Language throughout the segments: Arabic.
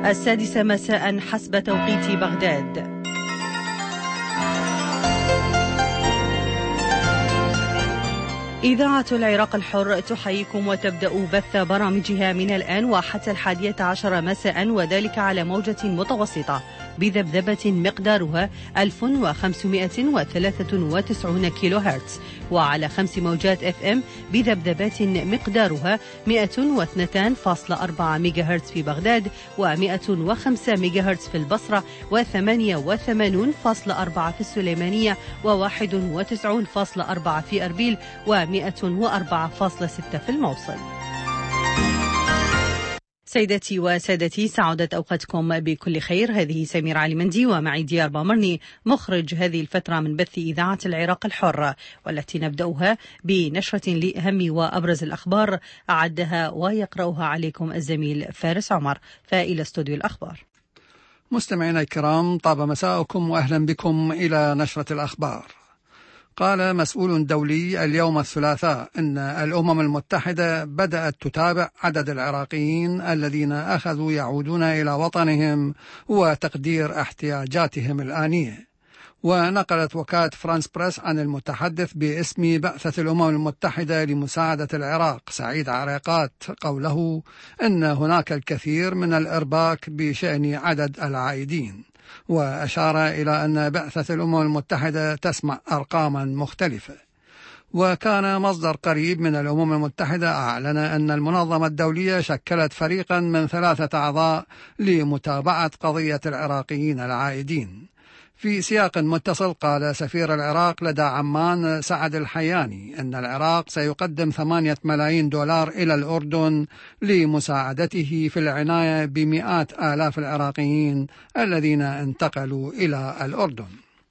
السادسة مساء حسب توقيت بغداد. إذاعة العراق الحر تحييكم وتبدأ بث برامجها من الآن وحتى 11 مساء، وذلك على موجة متوسطة بذبذبة مقدارها 1593 كيلو هرتز، وعلى 5 موجات FM بذبذبات مقدارها 102.4 ميجا هرتز في بغداد، و105 ميجا هرتز في البصرة، و88.4 في السليمانية، و91.4 في أربيل، و104.6 في الموصل. سيداتي وسادتي، سعادت أوقاتكم بكل خير. هذه سمير علي مندي ومعي ديار بامرني مخرج هذه الفترة من بث إذاعة العراق الحر، والتي نبدأها بنشرة لأهم وأبرز الأخبار أعدها ويقرأها عليكم الزميل فارس عمر. فإلى استوديو الأخبار. مستمعينا الكرام، طاب مساءكم وأهلا بكم إلى نشرة الأخبار. قال مسؤول دولي اليوم الثلاثاء إن الأمم المتحدة بدأت تتابع عدد العراقيين الذين أخذوا يعودون إلى وطنهم وتقدير احتياجاتهم الآنية. ونقلت وكالة فرانس بريس عن المتحدث باسم بعثة الأمم المتحدة لمساعدة العراق سعيد عريقات قوله إن هناك الكثير من الإرباك بشأن عدد العائدين، وأشار إلى أن بعثة الأمم المتحدة تسمع أرقاما مختلفة. وكان مصدر قريب من الأمم المتحدة أعلن أن المنظمة الدولية شكلت فريقا من 3 أعضاء لمتابعة قضية العراقيين العائدين. في سياق متصل، قال سفير العراق لدى عمان سعد الحياني أن العراق سيقدم 8 ملايين دولار إلى الأردن لمساعدته في العناية بمئات آلاف العراقيين الذين انتقلوا إلى الأردن.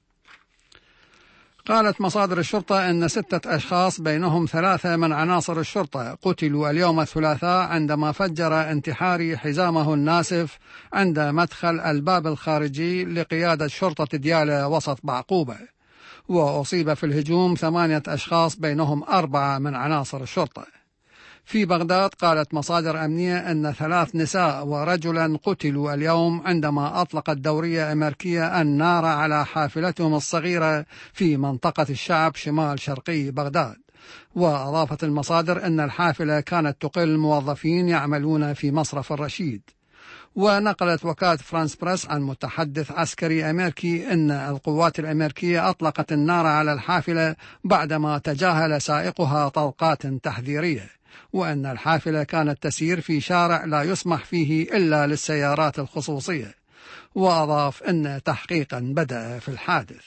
قالت مصادر الشرطة أن 6 أشخاص بينهم 3 من عناصر الشرطة قتلوا اليوم الثلاثاء عندما فجر انتحاري حزامه الناسف عند مدخل الباب الخارجي لقيادة شرطة ديالى وسط بعقوبة. وأصيب في الهجوم 8 أشخاص بينهم 4 من عناصر الشرطة. في بغداد قالت مصادر أمنية أن 3 نساء ورجلا قتلوا اليوم عندما أطلقت دورية أمريكية النار على حافلتهم الصغيرة في منطقة الشعب شمال شرقي بغداد. وأضافت المصادر أن الحافلة كانت تقل موظفين يعملون في مصرف الرشيد. ونقلت وكالة فرانس بريس عن متحدث عسكري أمريكي أن القوات الأمريكية أطلقت النار على الحافلة بعدما تجاهل سائقها طلقات تحذيرية، وأن الحافلة كانت تسير في شارع لا يسمح فيه إلا للسيارات الخصوصية. وأضاف أن تحقيقا بدأ في الحادث.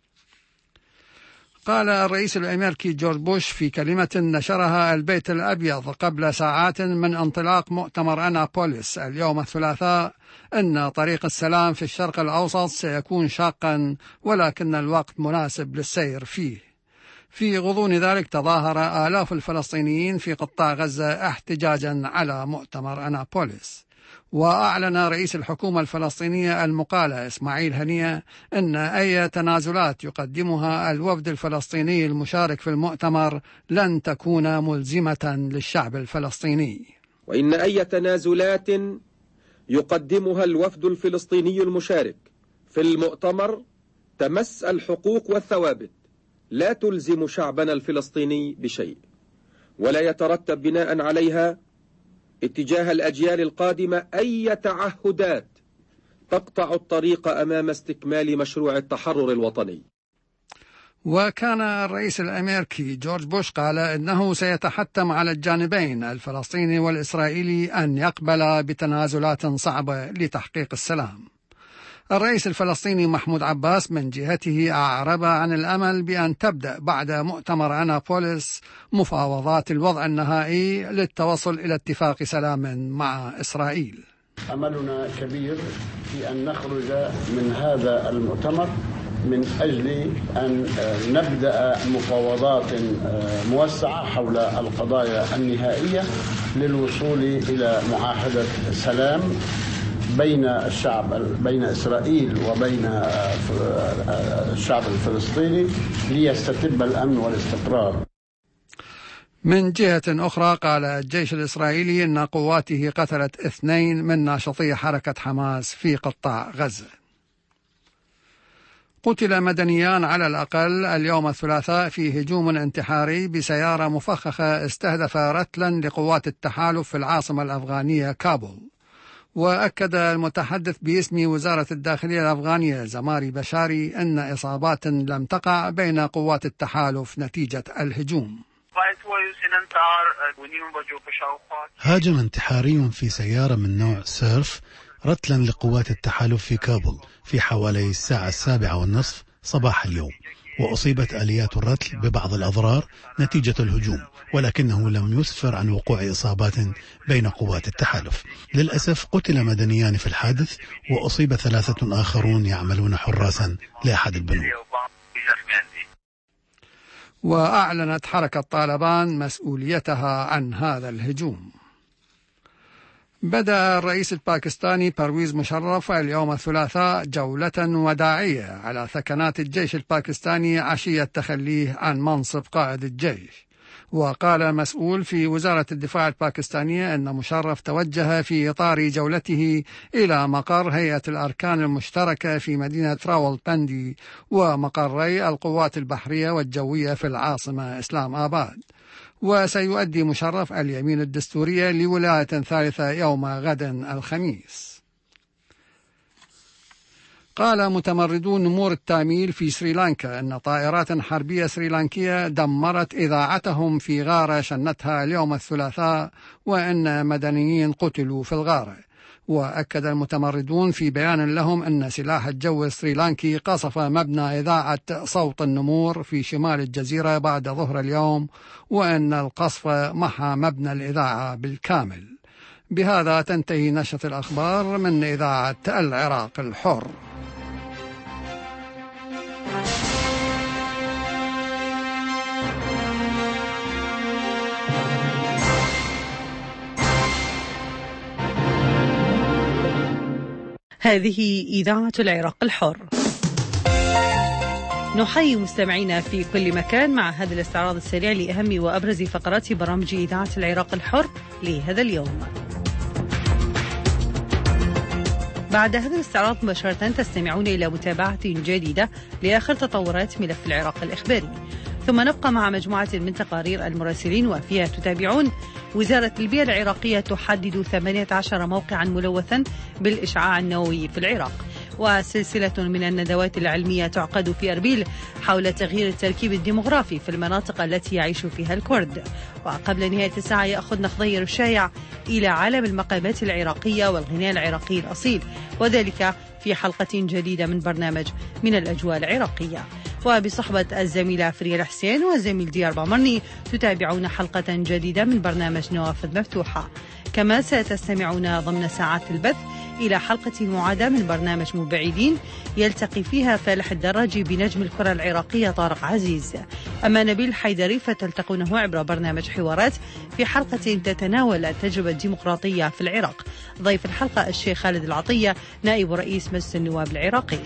قال الرئيس الأمريكي جورج بوش في كلمة نشرها البيت الأبيض قبل ساعات من انطلاق مؤتمر أنابوليس اليوم الثلاثاء أن طريق السلام في الشرق الأوسط سيكون شاقا، ولكن الوقت مناسب للسير فيه. في غضون ذلك تظاهر آلاف الفلسطينيين في قطاع غزة احتجاجا على مؤتمر أنابوليس. وأعلن رئيس الحكومة الفلسطينية المقالة إسماعيل هنية أن أي تنازلات يقدمها الوفد الفلسطيني المشارك في المؤتمر لن تكون ملزمة للشعب الفلسطيني. وإن أي تنازلات يقدمها الوفد الفلسطيني المشارك في المؤتمر تمس الحقوق والثوابت لا تلزم شعبنا الفلسطيني بشيء، ولا يترتب بناء عليها اتجاه الأجيال القادمة أي تعهدات تقطع الطريق أمام استكمال مشروع التحرر الوطني. وكان الرئيس الأمريكي جورج بوش قال إنه سيتحتم على الجانبين الفلسطيني والإسرائيلي أن يقبل بتنازلات صعبة لتحقيق السلام. الرئيس الفلسطيني محمود عباس من جهته أعرب عن الأمل بأن تبدأ بعد مؤتمر أنابوليس مفاوضات الوضع النهائي للتوصل إلى اتفاق سلام مع إسرائيل. أملنا كبير في أن نخرج من هذا المؤتمر من أجل أن نبدأ مفاوضات موسعة حول القضايا النهائية للوصول إلى معاهدة سلام بين إسرائيل وبين الشعب الفلسطيني ليستتب الأمن والاستقرار. من جهة أخرى قال الجيش الإسرائيلي أن قواته قتلت 2 من ناشطي حركة حماس في قطاع غزة. قتل مدنيان على الأقل اليوم الثلاثاء في هجوم انتحاري بسيارة مفخخة استهدف رتلا لقوات التحالف في العاصمة الأفغانية كابول. وأكد المتحدث باسم وزارة الداخلية الأفغانية زماري بشاري أن إصابات لم تقع بين قوات التحالف نتيجة الهجوم. هاجم انتحاري في سيارة من نوع سيرف رتلا لقوات التحالف في كابول في حوالي الساعة 7:30 صباح اليوم، وأصيبت آليات الرتل ببعض الأضرار نتيجة الهجوم، ولكنه لم يسفر عن وقوع إصابات بين قوات التحالف. للأسف قتل مدنيان في الحادث، وأصيب 3 آخرون يعملون حراسا لأحد البنوك. وأعلنت حركة طالبان مسؤوليتها عن هذا الهجوم. بدأ الرئيس الباكستاني برويز مشرف اليوم الثلاثاء جولة وداعية على ثكنات الجيش الباكستاني عشية تخليه عن منصب قائد الجيش. وقال مسؤول في وزارة الدفاع الباكستانية أن مشرف توجه في إطار جولته إلى مقر هيئة الأركان المشتركة في مدينة راولبندي ومقري القوات البحرية والجوية في العاصمة إسلام آباد. وسيؤدي مشرف اليمين الدستورية لولاية ثالثة يوم غد الخميس. قال متمردون نمور التاميل في سريلانكا أن طائرات حربية سريلانكية دمرت إذاعتهم في غارة شنتها اليوم الثلاثاء، وأن مدنيين قتلوا في الغارة. وأكد المتمردون في بيان لهم أن سلاح الجو السريلانكي قصف مبنى إذاعة صوت النمور في شمال الجزيرة بعد ظهر اليوم، وأن القصف محى مبنى الإذاعة بالكامل. بهذا تنتهي نشرة الأخبار من إذاعة العراق الحر. هذه إذاعة العراق الحر. نحيي مستمعينا في كل مكان مع هذا الاستعراض السريع لأهم وأبرز فقرات برامج إذاعة العراق الحر لهذا اليوم. بعد هذا الاستعراض مباشرة تستمعون إلى متابعة جديدة لآخر تطورات ملف العراق الإخباري، ثم نبقى مع مجموعة من تقارير المراسلين وفيها تتابعون وزارة البيئة العراقية تحدد 18 موقعا ملوثا بالإشعاع النووي في العراق، وسلسلة من الندوات العلمية تعقد في أربيل حول تغيير التركيب الديمغرافي في المناطق التي يعيش فيها الكرد. وقبل نهاية الساعة يأخذنا خضير الشايع إلى عالم المقامات العراقية والغناء العراقي الأصيل، وذلك في حلقة جديدة من برنامج من الأجواء العراقية. وبصحبة الزميلة فريال حسين والزميل ديار بامرني تتابعون حلقة جديدة من برنامج نوافذ مفتوحة. كما ستستمعون ضمن ساعات البث إلى حلقة معادة من برنامج مبعدين يلتقي فيها فالح الدراجي بنجم الكرة العراقية طارق عزيز. أما نبيل حيدري فتلتقونه عبر برنامج حوارات في حلقة تتناول التجربة الديمقراطية في العراق. ضيف الحلقة الشيخ خالد العطية نائب رئيس مجلس النواب العراقي.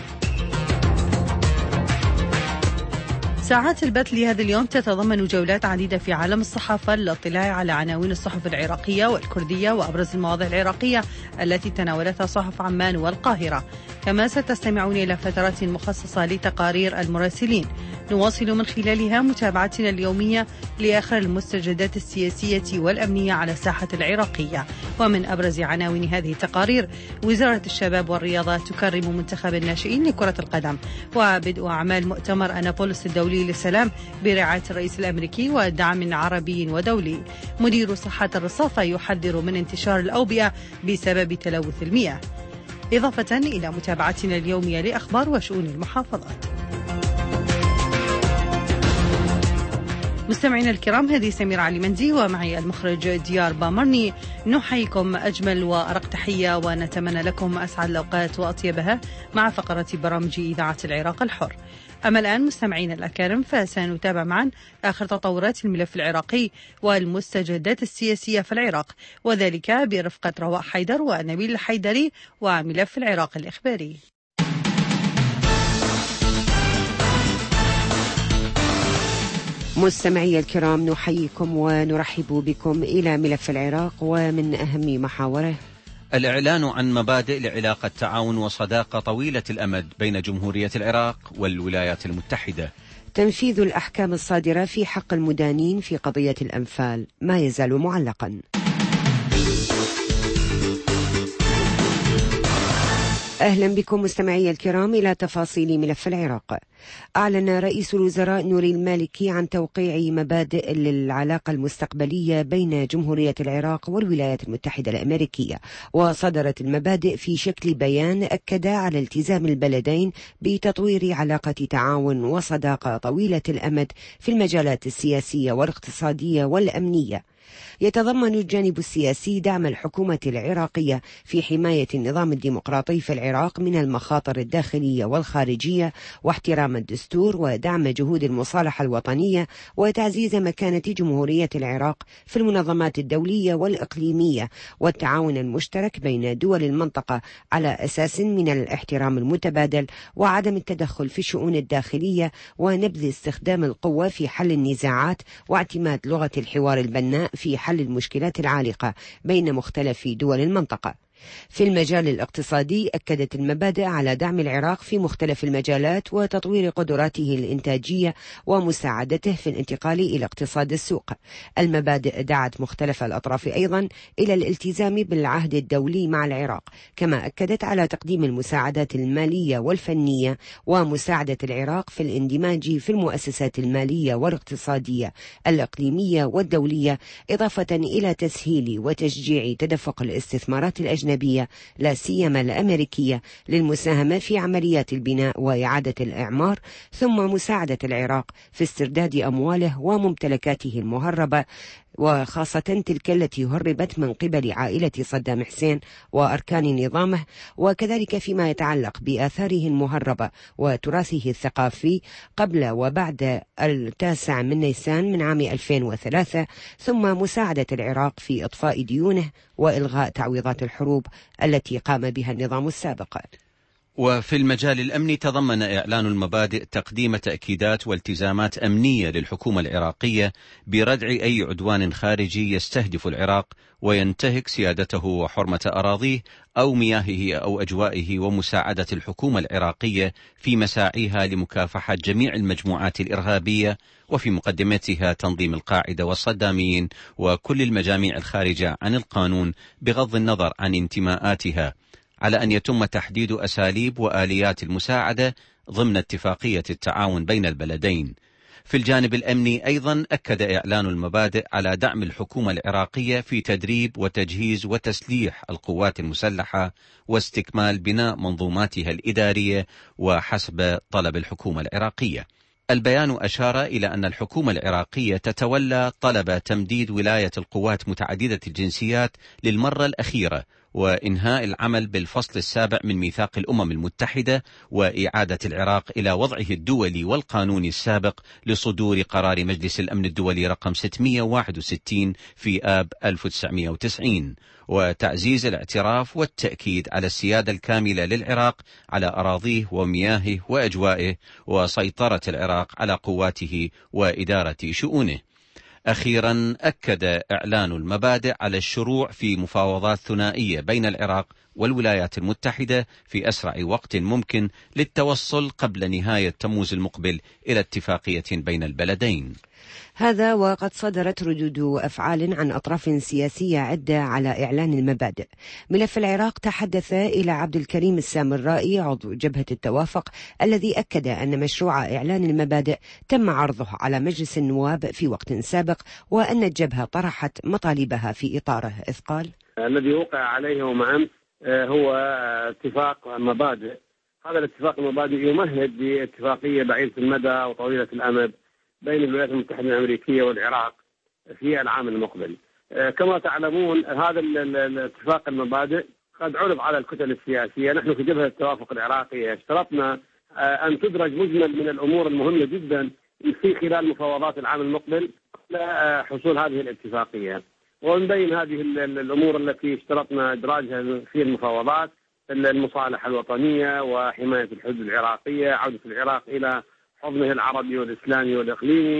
ساعات البث لهذا اليوم تتضمن جولات عديدة في عالم الصحافة للاطلاع على عناوين الصحف العراقية والكردية وأبرز المواضيع العراقية التي تناولتها صحف عمان والقاهرة. كما ستستمعون إلى فترات مخصصة لتقارير المراسلين نواصل من خلالها متابعتنا اليومية لآخر المستجدات السياسية والأمنية على الساحة العراقية. ومن أبرز عناوين هذه التقارير: وزارة الشباب والرياضة تكرم منتخب الناشئين لكرة القدم، وبدء أعمال مؤتمر أنابولس الدولي للسلام برعاية الرئيس الأمريكي ودعم عربي ودولي. مدير صحة الرصافة يحذر من انتشار الأوبئة بسبب تلوث المياه، إضافة إلى متابعتنا اليومية لأخبار وشؤون المحافظات. مستمعينا الكرام، هذه سميرة علي مندي ومعي المخرج ديار بامرني. نحييكم أجمل وأرق تحية ونتمنى لكم أسعد الأوقات وأطيبها مع فقرة برامج إذاعة العراق الحر. أما الآن مستمعينا الأكارم فسنتابع معا آخر تطورات الملف العراقي والمستجدات السياسية في العراق، وذلك برفقة رواء حيدر ونبيل الحيدري وملف العراق الإخباري. مستمعي الكرام، نحييكم ونرحب بكم إلى ملف العراق. ومن أهم محاوره الإعلان عن مبادئ لعلاقة تعاون وصداقة طويلة الأمد بين جمهورية العراق والولايات المتحدة، تنفيذ الأحكام الصادرة في حق المدانين في قضية الأنفال ما يزال معلقا. أهلا بكم مستمعي الكرام إلى تفاصيل ملف العراق. أعلن رئيس الوزراء نوري المالكي عن توقيع مبادئ للعلاقة المستقبلية بين جمهورية العراق والولايات المتحدة الأمريكية، وصدرت المبادئ في شكل بيان أكد على التزام البلدين بتطوير علاقة تعاون وصداقة طويلة الأمد في المجالات السياسية والاقتصادية والأمنية. يتضمن الجانب السياسي دعم الحكومة العراقية في حماية النظام الديمقراطي في العراق من المخاطر الداخلية والخارجية، واحترام الدستور، ودعم جهود المصالحة الوطنية، وتعزيز مكانة جمهورية العراق في المنظمات الدولية والإقليمية، والتعاون المشترك بين دول المنطقة على أساس من الاحترام المتبادل وعدم التدخل في الشؤون الداخلية، ونبذ استخدام القوة في حل النزاعات، واعتماد لغة الحوار البناء في حل المشكلات العالقة بين مختلف دول المنطقة. في المجال الاقتصادي أكدت المبادئ على دعم العراق في مختلف المجالات وتطوير قدراته الإنتاجية ومساعدته في الانتقال إلى اقتصاد السوق. المبادئ دعت مختلف الأطراف أيضا إلى الالتزام بالعهد الدولي مع العراق، كما أكدت على تقديم المساعدات المالية والفنية ومساعدة العراق في الاندماج في المؤسسات المالية والاقتصادية الإقليمية والدولية، إضافة إلى تسهيل وتشجيع تدفق الاستثمارات الأجنبية لا سيما الأمريكية للمساهمة في عمليات البناء وإعادة الإعمار، ثم مساعدة العراق في استرداد أمواله وممتلكاته المهربة، وخاصة تلك التي هربت من قبل عائلة صدام حسين وأركان نظامه، وكذلك فيما يتعلق بآثاره المهربة وتراثه الثقافي قبل وبعد 9 نيسان من عام 2003، ثم مساعدة العراق في إطفاء ديونه وإلغاء تعويضات الحروب التي قام بها النظام السابق. وفي المجال الأمني تضمن إعلان المبادئ تقديم تأكيدات والتزامات أمنية للحكومة العراقية بردع أي عدوان خارجي يستهدف العراق وينتهك سيادته وحرمة أراضيه أو مياهه أو أجوائه، ومساعدة الحكومة العراقية في مساعيها لمكافحة جميع المجموعات الإرهابية، وفي مقدمتها تنظيم القاعدة والصداميين وكل المجاميع الخارجة عن القانون بغض النظر عن انتماءاتها، على أن يتم تحديد أساليب وآليات المساعدة ضمن اتفاقية التعاون بين البلدين. في الجانب الأمني أيضا أكد إعلان المبادئ على دعم الحكومة العراقية في تدريب وتجهيز وتسليح القوات المسلحة واستكمال بناء منظوماتها الإدارية وحسب طلب الحكومة العراقية. البيان أشار إلى أن الحكومة العراقية تتولى طلب تمديد ولاية القوات متعددة الجنسيات للمرة الأخيرة، وإنهاء العمل بالفصل السابع من ميثاق الأمم المتحدة، وإعادة العراق إلى وضعه الدولي والقانوني السابق لصدور قرار مجلس الأمن الدولي رقم 661 في آب 1990، وتعزيز الاعتراف والتأكيد على السيادة الكاملة للعراق على أراضيه ومياهه وأجوائه، وسيطرة العراق على قواته وإدارة شؤونه. أخيرا أكد إعلان المبادئ على الشروع في مفاوضات ثنائية بين العراق والولايات المتحدة في أسرع وقت ممكن للتوصل قبل نهاية تموز المقبل إلى اتفاقية بين البلدين. هذا وقد صدرت ردود أفعال عن أطراف سياسية عدة على إعلان المبادئ. ملف العراق تحدث إلى عبد الكريم السامرائي عضو جبهة التوافق، الذي أكد أن مشروع إعلان المبادئ تم عرضه على مجلس النواب في وقت سابق، وأن الجبهة طرحت مطالبها في إطاره، إذ قال: الذي وقع عليه يوم أمس هو اتفاق مبادئ. هذا الاتفاق المبادئ يمهد لاتفاقية بعيدة المدى وطويلة الأمد بين الولايات المتحدة الأمريكية والعراق في العام المقبل. كما تعلمون هذا الاتفاق المبادئ قد عرض على الكتل السياسية. نحن في جبهة التوافق العراقية اشترطنا أن تدرج مجمل من الأمور المهمة جدا في خلال مفاوضات العام المقبل قبل حصول هذه الاتفاقية، ومن بين هذه الأمور التي اشترطنا إدراجها في المفاوضات المصالحة الوطنية وحماية الحدود العراقية، عودة العراق إلى حضنه العربي والإسلامي والإقليمي،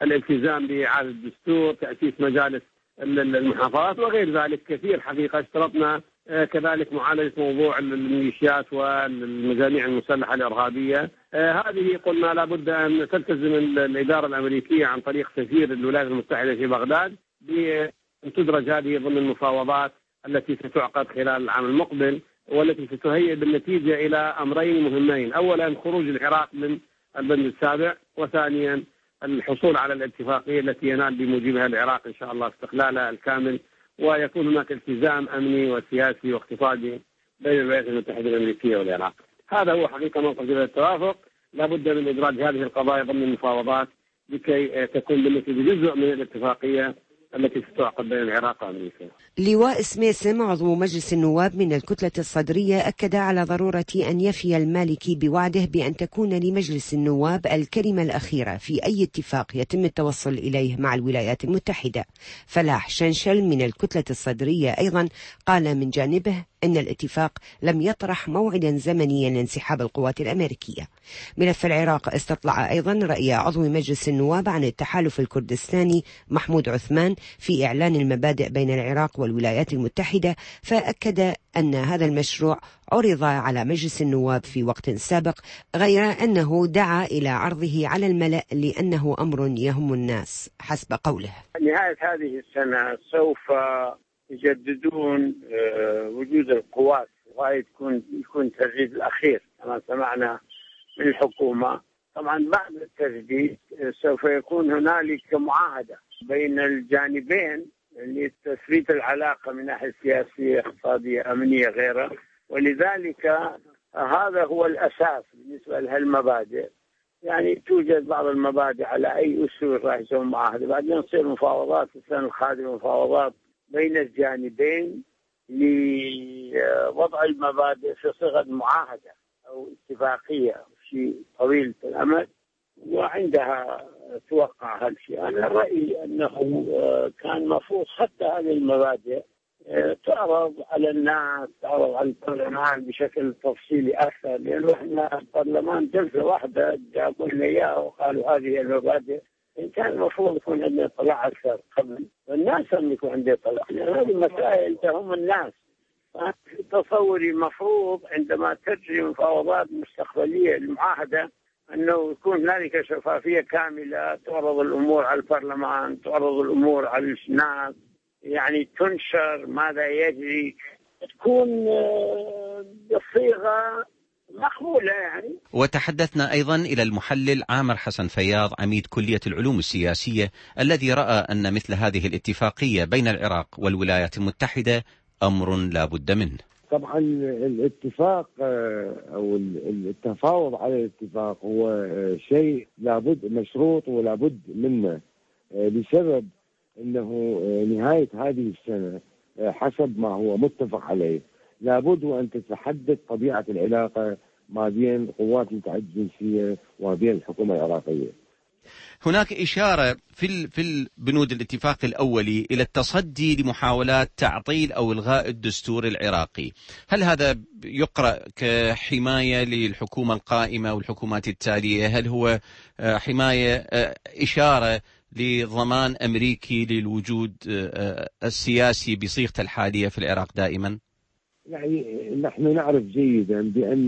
الالتزام بإعادة الدستور، تأسيس مجالس المحافظات وغير ذلك كثير. حقيقة اشترطنا كذلك معالجة موضوع الميليشيات والمجاميع المسلحة الإرهابية. هذه قلنا لابد أن تلتزم الإدارة الأمريكية عن طريق سفير الولايات المتحدة في بغداد بأن تدرج هذه ضمن المفاوضات التي ستعقد خلال العام المقبل، والتي ستهيئ بالنتيجة إلى أمرين مهمين: أولا خروج العراق من البند السابع، وثانيا الحصول على الاتفاقية التي ينال بموجبها العراق إن شاء الله استقلاله الكامل، ويكون هناك التزام أمني وسياسي واقتصادي بين الولايات المتحدة الأمريكية والعراق. هذا هو حقيقة موقف جبهة التوافق. لابد من إدراج هذه القضايا ضمن المفاوضات لكي تكون بالنتيجة جزء من الاتفاقية التي ستعقد بين العراق وأمريكا. لواء سميسم عضو مجلس النواب من الكتلة الصدرية أكد على ضرورة أن يفي المالكي بوعده بأن تكون لمجلس النواب الكلمة الأخيرة في أي اتفاق يتم التوصل إليه مع الولايات المتحدة. فلاح شنشل من الكتلة الصدرية أيضا قال من جانبه أن الاتفاق لم يطرح موعدا زمنيا لانسحاب القوات الأمريكية. ملف العراق استطلع أيضا رأي عضو مجلس النواب عن التحالف الكردستاني محمود عثمان في إعلان المبادئ بين العراق والولايات المتحدة، فأكد أن هذا المشروع عرض على مجلس النواب في وقت سابق، غير أنه دعا إلى عرضه على الملأ لأنه أمر يهم الناس. حسب قوله نهاية هذه السنة سوف يجددون وجود القوات وهي يكون التجديد الأخير كما سمعنا من الحكومة. طبعا بعد التجديد سوف يكون هنالك معاهدة بين الجانبين لتثبيت العلاقة من ناحية سياسية اقتصادية أمنية غيرها، ولذلك هذا هو الأساس بالنسبة لهالمبادئ. يعني توجد بعض المبادئ على أي أسس راح يسوون معاهدة، بعدين تصير مفاوضات السنة القادمة، مفاوضات بين الجانبين لوضع المبادئ في صيغة معاهدة أو اتفاقية شيء طويل الأمد، وعندها توقع هالشيء. أنا رأيي أنه كان مفروض حتى هذه المبادئ تعرض على الناس، تعرض على البرلمان بشكل تفصيلي أكثر، لأنه إحنا البرلمان جلسة واحدة جابوا لنا إياها وقالوا هذه المبادئ. إن كان المفروض يكون عندنا اطلاع أكثر قبل، والناس هم يكون عندنا اطلاع، لأن هذه المسائل تهم الناس. في تصوري مفروض عندما تجري مفاوضات مستقبلية المعاهدة أنه يكون هنالك شفافية كاملة، تعرض الأمور على البرلمان، تعرض الأمور على الناس، يعني تنشر ماذا يجري، تكون بصيغة مقبولة يعني. وتحدثنا أيضا إلى المحلل عامر حسن فياض عميد كلية العلوم السياسية الذي رأى أن مثل هذه الاتفاقية بين العراق والولايات المتحدة أمر لا بد منه. طبعا الاتفاق أو التفاوض على الاتفاق هو شيء لابد مشروط ولابد منه، لسبب أنه نهاية هذه السنة حسب ما هو متفق عليه لابد أن تتحدد طبيعة العلاقة ما بين قوات متعددة الجنسية وبين الحكومة العراقية. هناك إشارة في البنود الاتفاق الأولي إلى التصدي لمحاولات تعطيل أو إلغاء الدستور العراقي. هل هذا يقرأ كحماية للحكومة القائمة والحكومات التالية؟ هل هو حماية إشارة لضمان أمريكي للوجود السياسي بصيغته الحالية في العراق دائما؟ يعني نحن نعرف جيدا بأن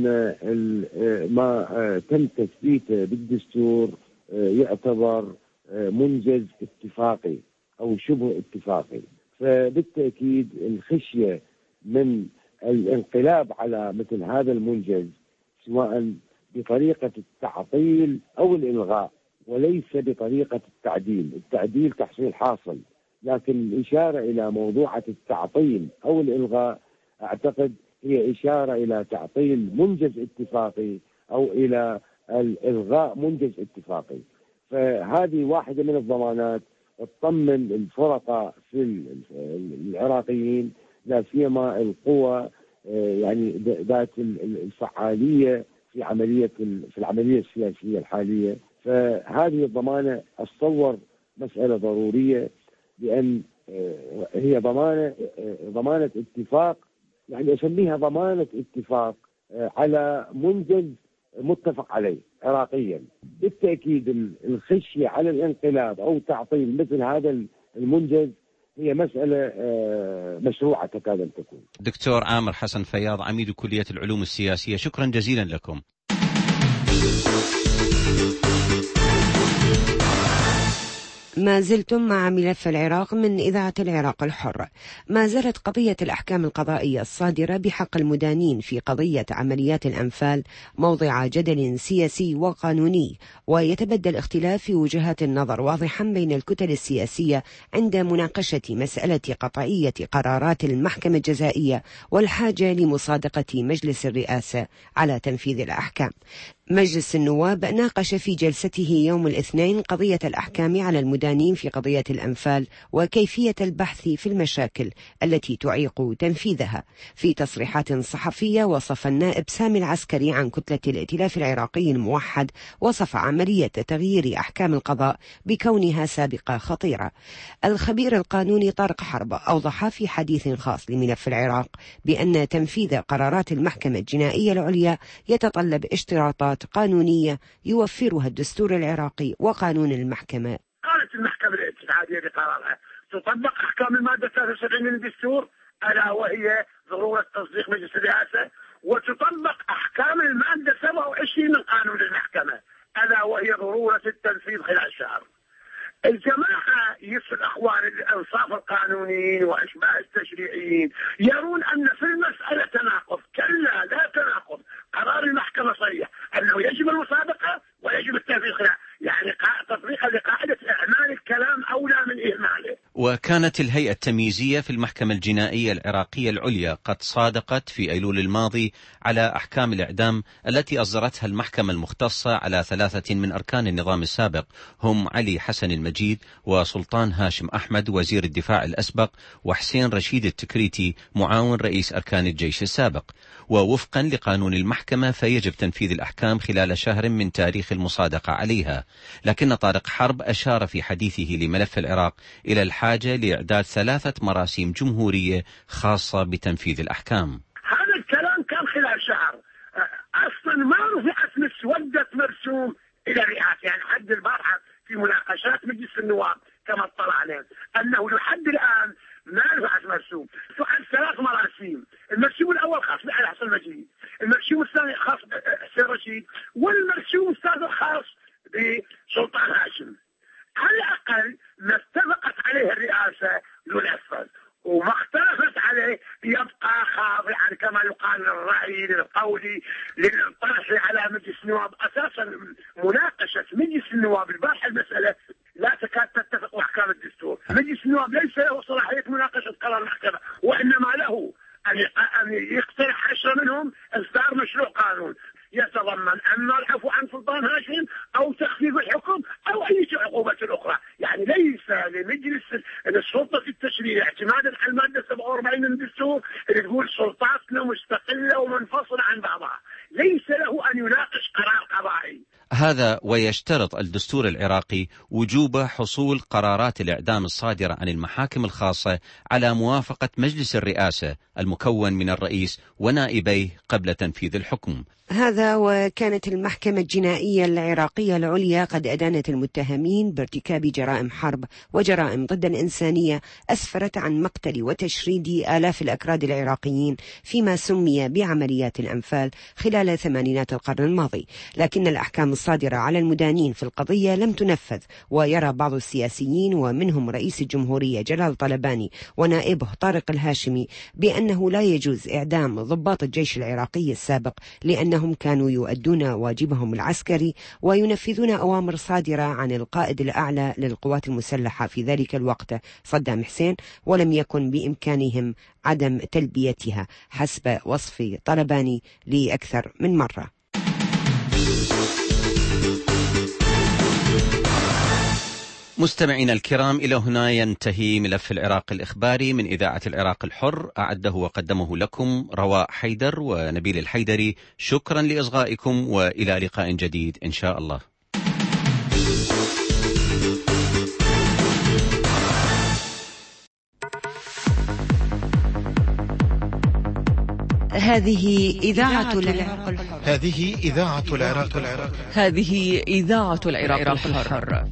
ما تم تثبيته بالدستور يعتبر منجز اتفاقي أو شبه اتفاقي، فبالتأكيد الخشية من الانقلاب على مثل هذا المنجز سواء بطريقة التعطيل أو الإلغاء وليس بطريقة التعديل. التعديل تحصيل حاصل، لكن الإشارة إلى موضوعة التعطيل أو الإلغاء أعتقد هي إشارة إلى تعطيل منجز اتفاقي أو إلى الإلغاء منجز اتفاقي. فهذه واحدة من الضمانات تطمن الفرقاء في العراقيين، لا سيما القوى يعني ذات الفعالية في العملية السياسية الحالية. فهذه الضمانة أتصور مسألة ضرورية، لأن هي ضمانة اتفاق، يعني أسميها ضمانة اتفاق على منجز متفق عليه عراقيا. بالتأكيد الخشية على الانقلاب أو تعطيل مثل هذا المنجز هي مسألة مشروعة تكاد أن تكون. دكتور عامر حسن فياض، عميد كلية العلوم السياسية، شكرا جزيلا لكم. ما زلتم مع ملف العراق من إذاعة العراق الحر. ما زالت قضية الأحكام القضائية الصادرة بحق المدانين في قضية عمليات الأنفال موضع جدل سياسي وقانوني، ويتبدل اختلاف في وجهات النظر واضحا بين الكتل السياسية عند مناقشة مسألة قطعية قرارات المحكمة الجزائية والحاجة لمصادقة مجلس الرئاسة على تنفيذ الأحكام. مجلس النواب ناقش في جلسته يوم الاثنين قضية الأحكام على المدانين في قضية الأنفال وكيفية البحث في المشاكل التي تعيق تنفيذها. في تصريحات صحفية وصف النائب سامي العسكري عن كتلة الائتلاف العراقي الموحد وصف عملية تغيير أحكام القضاء بكونها سابقة خطيرة. الخبير القانوني طارق حرب أوضح في حديث خاص لملف العراق بأن تنفيذ قرارات المحكمة الجنائية العليا يتطلب اشتراطات قانونية يوفرها الدستور العراقي وقانون المحكمة. قالت المحكمة الاتحادية بقرارها تطبق أحكام المادة 73 من الدستور، ألا وهي ضرورة تصديق مجلس الرئاسة، وتطبق أحكام المادة 27 من قانون المحكمة، ألا وهي ضرورة التنفيذ خلال شهر. الجماعة الأخوان الأنصاف القانونيين وأشباه التشريعيين يرون أن في المسألة تناقض. كلا، لا تناقض. قرار المحكمة صريح أنه يجب المسابقة ويجب التنفيذ خلال، يعني تطبيقا لقاعدة إعمال الكلام أولى من إهماله. وكانت الهيئة التمييزية في المحكمة الجنائية العراقية العليا قد صادقت في أيلول الماضي على أحكام الإعدام التي أصدرتها المحكمة المختصة على 3 من أركان النظام السابق، هم علي حسن المجيد وسلطان هاشم أحمد وزير الدفاع الأسبق وحسين رشيد التكريتي معاون رئيس أركان الجيش السابق. ووفقا لقانون المحكمة فيجب تنفيذ الأحكام خلال شهر من تاريخ المصادقة عليها. لكن طارق حرب أشار في حديثه لملف العراق إلى الحاجة لإعداد 3 مراسيم جمهورية خاصة بتنفيذ الأحكام. هذا الكلام كان خلال شهر، أصلا ما رفعت مسودة مرسوم إلى الرئاسة، يعني حد البارحة في مناقشات مجلس النواب كما اطلعنا أنه لحد الآن ما رفعت مرسوم. فعل 3 مراسيم، المرسوم الأول خاص بعلي حسن المجيد، المرسوم الثاني خاص بحسين رشيد، والمرسوم الثالث خاص بسلطان هاشم. على الأقل ما اتفقت عليه الرئاسة ينفذ، وما اختلفت عليه يبقى خاضع، يعني كما يقال للرأي للقول للطرح على مجلس النواب. أساسا مناقشة مجلس النواب البارحة المسألة لا تكاد تتفق مع أحكام الدستور. مجلس النواب ليس له صلاحية مناقشة قرار المحكمة، وإنما له أن يقترح 10 منهم إصدار مشروع قانون يتضمن أما العفو عن سلطان هاشم أو تخفيف الحكم أو أي عقوبة أخرى. يعني ليس لمجلس السلطة التشريعية اعتمادا على المادة 47 من الدستور اللي تقول سلطاتنا مستقلة ومنفصلة عن بعضها، ليس له أن يناقش قرار قضائي. هذا ويشترط الدستور العراقي وجوب حصول قرارات الإعدام الصادرة عن المحاكم الخاصة على موافقة مجلس الرئاسة المكون من الرئيس ونائبيه قبل تنفيذ الحكم. هذا وكانت المحكمة الجنائية العراقية العليا قد أدانت المتهمين بارتكاب جرائم حرب وجرائم ضد الإنسانية أسفرت عن مقتل وتشريد آلاف الأكراد العراقيين فيما سمي بعمليات الأنفال خلال 80 القرن الماضي. لكن الأحكام الصادرة على المدانين في القضية لم تنفذ، ويرى بعض السياسيين ومنهم رئيس الجمهورية جلال طلباني ونائبه طارق الهاشمي بأنه لا يجوز إعدام ضباط الجيش العراقي السابق لأنهم كانوا يؤدون واجبهم العسكري وينفذون أوامر صادرة عن القائد الأعلى للقوات المسلحة في ذلك الوقت صدام حسين، ولم يكن بإمكانهم عدم تلبيتها حسب وصف طلباني لأكثر من مرة. مستمعينا الكرام، إلى هنا ينتهي ملف العراق الإخباري من إذاعة العراق الحر، أعده وقدمه لكم رواء حيدر ونبيل الحيدري. شكرا لإصغائكم وإلى لقاء جديد إن شاء الله. هذه إذاعة العراق الحر. هذه إذاعة العراق الحر. هذه إذاعة العراق الحر.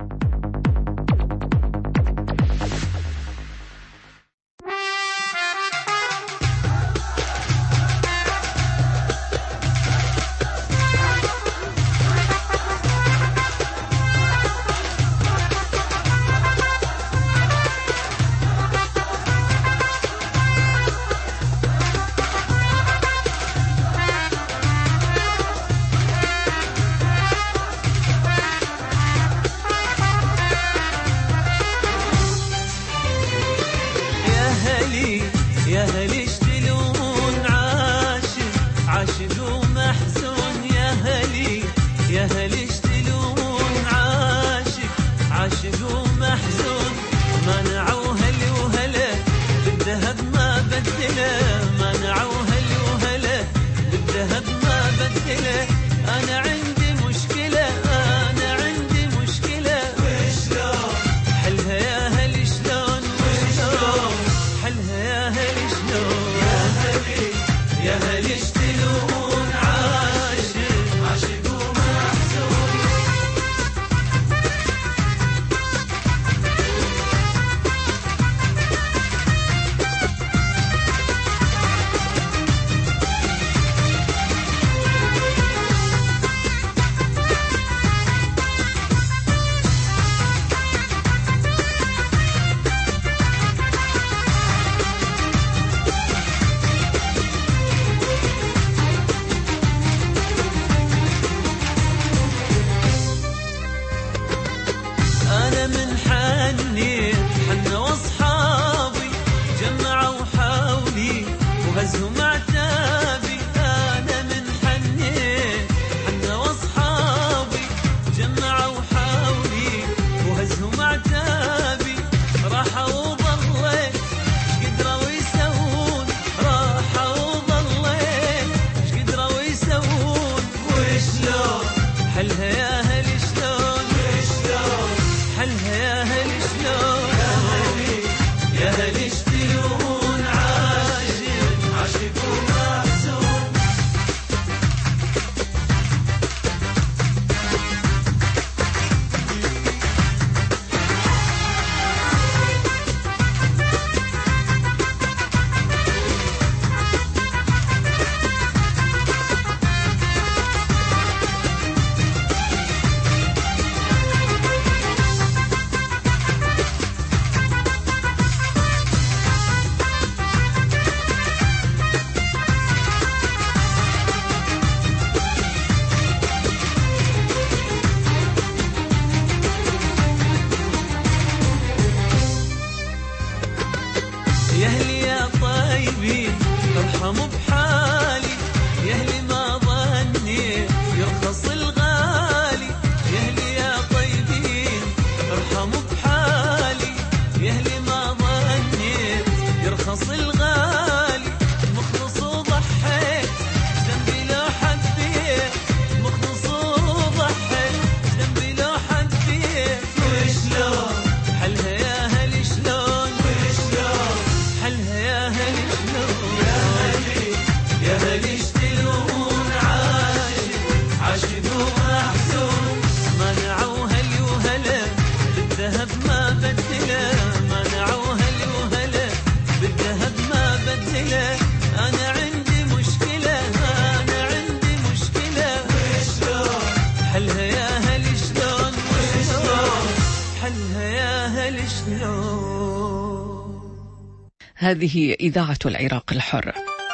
هذه إذاعة العراق الحر.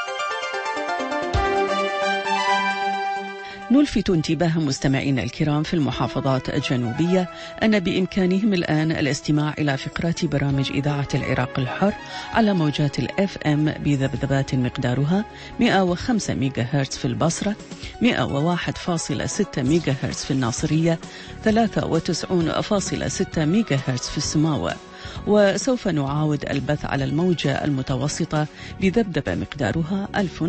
نلفت انتباه مستمعينا الكرام في المحافظات الجنوبية أن بإمكانهم الآن الاستماع إلى فقرات برامج إذاعة العراق الحر على موجات الأف أم بذبذبات مقدارها 105 ميجا هرتز في البصرة، 101.6 ميجا هرتز في الناصرية، 93.6 ميجا هرتز في السماوة. وسوف نعاود البث على الموجة المتوسطة بذبذبة مقدارها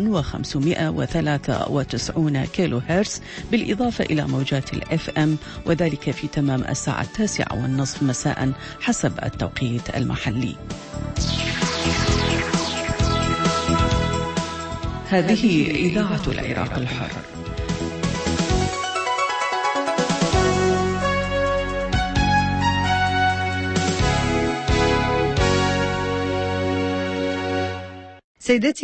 1593 كيلو هرتز، بالإضافة إلى موجات الأف أم، وذلك في تمام الساعة 9:30 مساء حسب التوقيت المحلي. هذه إذاعة العراق الحر. سيدتي